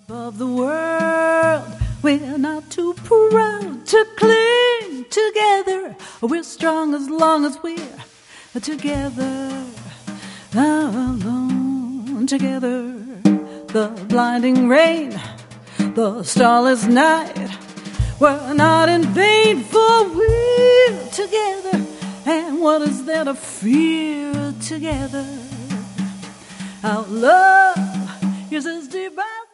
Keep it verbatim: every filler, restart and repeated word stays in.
Of the world, we're not too proud to cling together. We're strong as long as we're together, not alone. Together, the blinding rain, the starless night, we're not in vain, for we're together. And what is there to fear together? Our love is as deep as